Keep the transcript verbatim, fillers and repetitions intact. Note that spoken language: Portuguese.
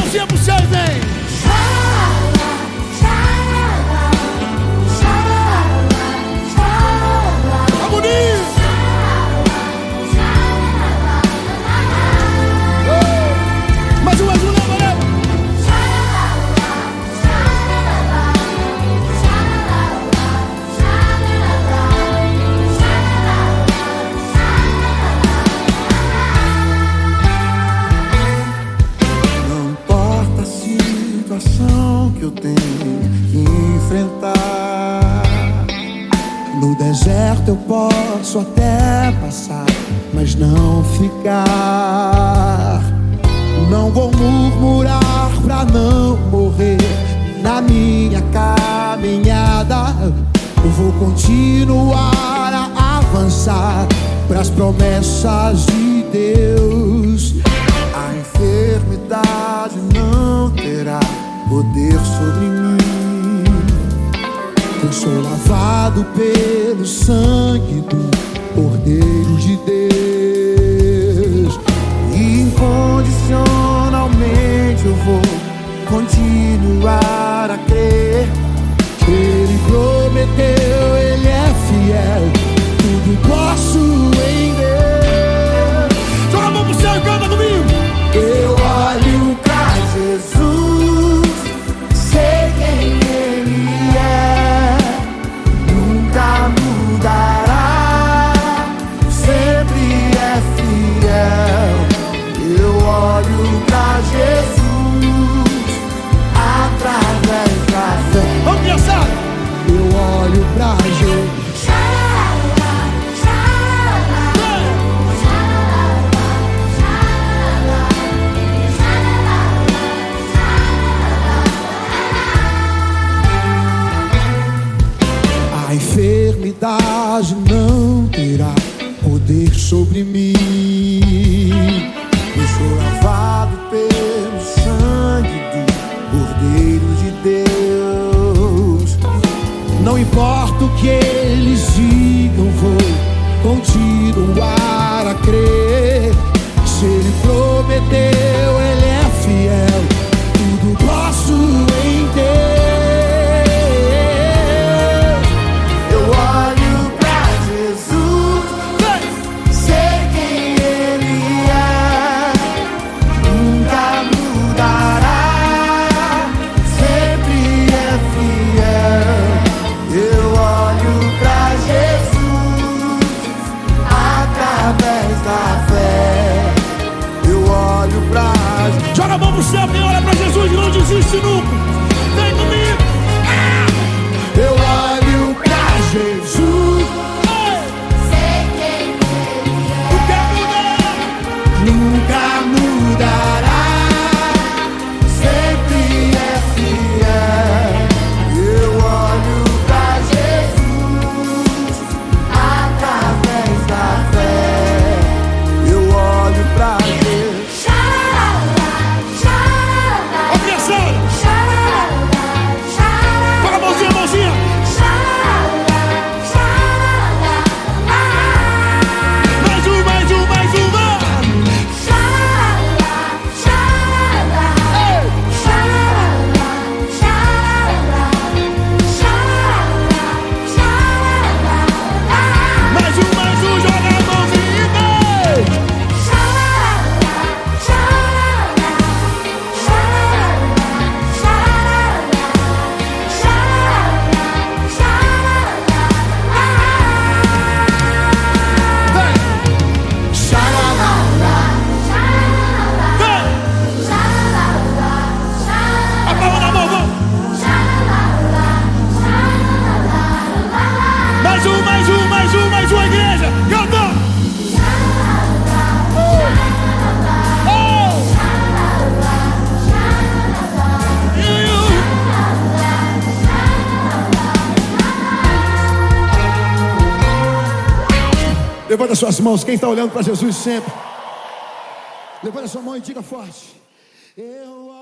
mãozinha pro céu e vem. Mais um, mais um, leva, leva. Não importa a situação que eu tenho que enfrentar, no deserto eu posso até passar, mas não ficar. Não vou murmurar pra não morrer na minha caminhada. Eu vou continuar a avançar pras promessas de Deus. A enfermidade não terá poder sobre mim. Eu sou lavado pelo sangue do Cordeiro de Deus. E incondicionalmente eu vou continuar a crer. Ele prometeu, Ele é fiel, tudo posso em Deus. Joga a mão pro céu e canta comigo. Eu olho pra Jesus, sei quem Ele é, nunca mudará, sempre é fiel. Eu olho pra Jesus através da fé. Vamos, criançada. Eu olho pra Jesus. A enfermidade não terá poder sobre mim. Eu sou lavado pelo sangue do Cordeiro de Deus. Não importa o que eles digam, vou continuar a crer. Se Ele prometeu, Ele é fiel, tudo posso em Deus. Eu olho pra Jesus, sei quem Ele é, nunca mudará, sempre é fiel. Eu olho pra Jesus através da fé. Eu olho pra Jesus. Joga a mão pro céu, quem olha pra Jesus e não desiste nunca. Vem comigo. Eu olho pra Jesus, Sei quem Ele Não quer mudar. nunca mudará, sempre é fiel. Eu olho pra Jesus através da fé. Eu olho pra Jesus. Ó, criançada. Joga a mãozinha, a mãozinha. Mais um, mais um, mais um, vai. Mais um, mais um, joga a mãozinha e vem. Vem. A palma na mão, vamos. Mais um, mais um, mais um, mais uma igreja. Canta. Oh. Levanta suas mãos, quem está olhando para Jesus sempre. Levanta sua mão e diga forte. Eu